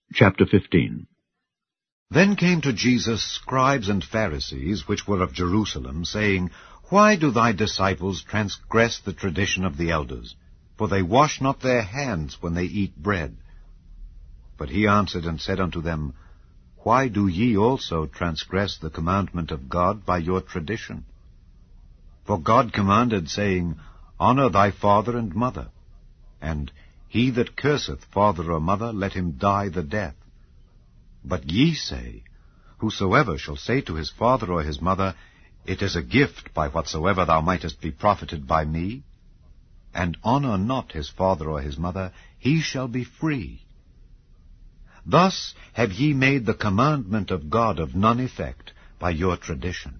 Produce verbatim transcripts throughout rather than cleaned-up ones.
Chapter fifteen. Then came to Jesus scribes and Pharisees, which were of Jerusalem, saying, Why do thy disciples transgress the tradition of the elders? For they wash not their hands when they eat bread. But he answered and said unto them, Why do ye also transgress the commandment of God by your tradition? For God commanded, saying, Honour thy father and mother, and he that curseth father or mother, let him die the death. But ye say, Whosoever shall say to his father or his mother, It is a gift by whatsoever thou mightest be profited by me, and honour not his father or his mother, he shall be free. Thus have ye made the commandment of God of none effect by your tradition.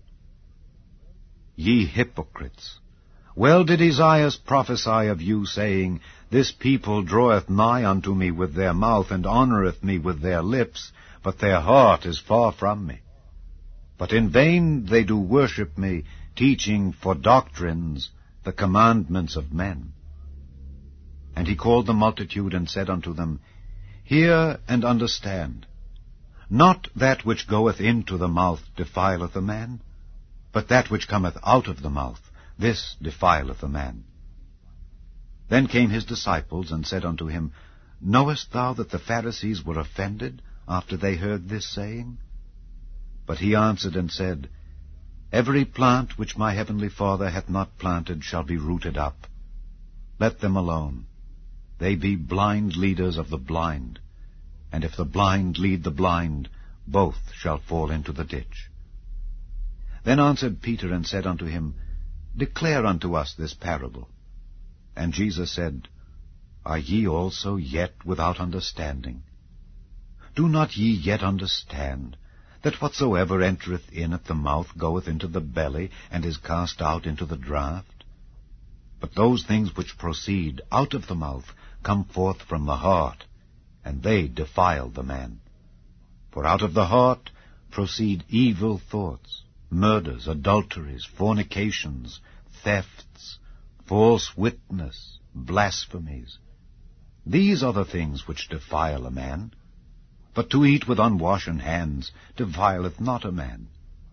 Ye hypocrites! Well did Esaias prophesy of you, saying, This people draweth nigh unto me with their mouth, and honoureth me with their lips, but their heart is far from me. But in vain they do worship me, teaching for doctrines the commandments of men. And he called the multitude, and said unto them, Hear and understand. Not that which goeth into the mouth defileth a man, but that which cometh out of the mouth, this defileth a man. Then came his disciples, and said unto him, Knowest thou that the Pharisees were offended after they heard this saying? But he answered and said, Every plant which my heavenly Father hath not planted shall be rooted up. Let them alone. They be blind leaders of the blind. And if the blind lead the blind, both shall fall into the ditch. Then answered Peter and said unto him, Declare unto us this parable. And Jesus said, Are ye also yet without understanding? Do not ye yet understand, that whatsoever entereth in at the mouth goeth into the belly, and is cast out into the draught? But those things which proceed out of the mouth come forth from the heart, and they defile the man. For out of the heart proceed evil thoughts, murders, adulteries, fornications, thefts, false witness, blasphemies. These are the things which defile a man. But to eat with unwashen hands defileth not a man.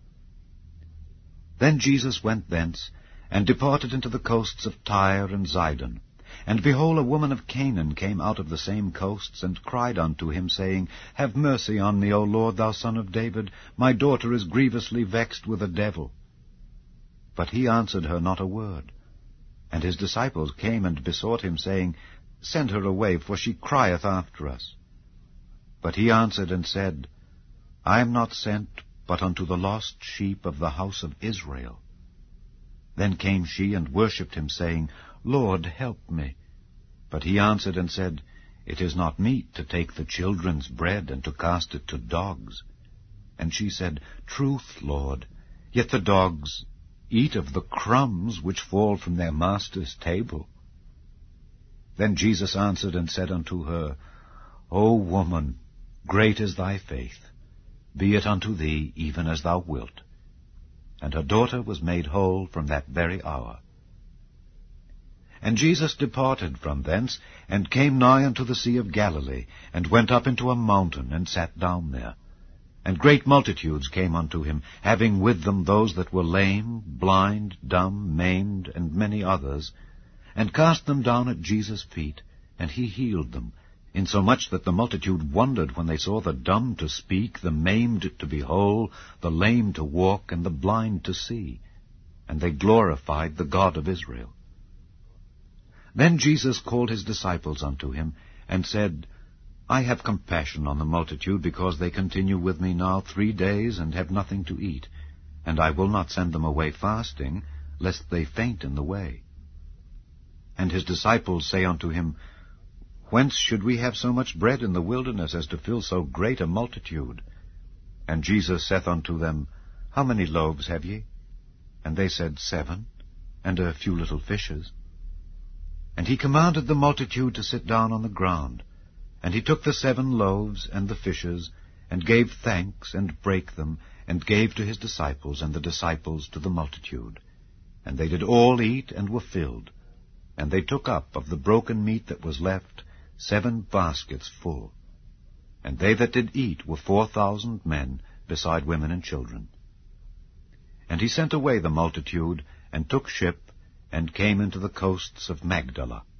Then Jesus went thence, and departed into the coasts of Tyre and Zidon. And behold, a woman of Canaan came out of the same coasts, and cried unto him, saying, Have mercy on me, O Lord, thou Son of David. My daughter is grievously vexed with a devil. But he answered her not a word. And his disciples came and besought him, saying, Send her away, for she crieth after us. But he answered and said, I am not sent but unto the lost sheep of the house of Israel. Then came she and worshipped him, saying, Lord, help me. But he answered and said, It is not meet to take the children's bread and to cast it to dogs. And she said, Truth, Lord, yet the dogs eat of the crumbs which fall from their master's table. Then Jesus answered and said unto her, O woman, great is thy faith. Be it unto thee even as thou wilt. And her daughter was made whole from that very hour. And Jesus departed from thence, and came nigh unto the sea of Galilee, and went up into a mountain, and sat down there. And great multitudes came unto him, having with them those that were lame, blind, dumb, maimed, and many others, and cast them down at Jesus' feet, and he healed them, insomuch that the multitude wondered when they saw the dumb to speak, the maimed to be whole, the lame to walk, and the blind to see. And they glorified the God of Israel. Then Jesus called his disciples unto him, and said, I have compassion on the multitude, because they continue with me now three days, and have nothing to eat. And I will not send them away fasting, lest they faint in the way. And his disciples say unto him, Whence should we have so much bread in the wilderness, as to fill so great a multitude? And Jesus saith unto them, How many loaves have ye? And they said, Seven, and a few little fishes. And he commanded the multitude to sit down on the ground. And he took the seven loaves and the fishes, and gave thanks, and brake them, and gave to his disciples, and the disciples to the multitude. And they did all eat, and were filled. And they took up of the broken meat that was left seven baskets full. and they that did eat were four thousand men, beside women and children. And he sent away the multitude, and took ship, and came into the coasts of Magdala.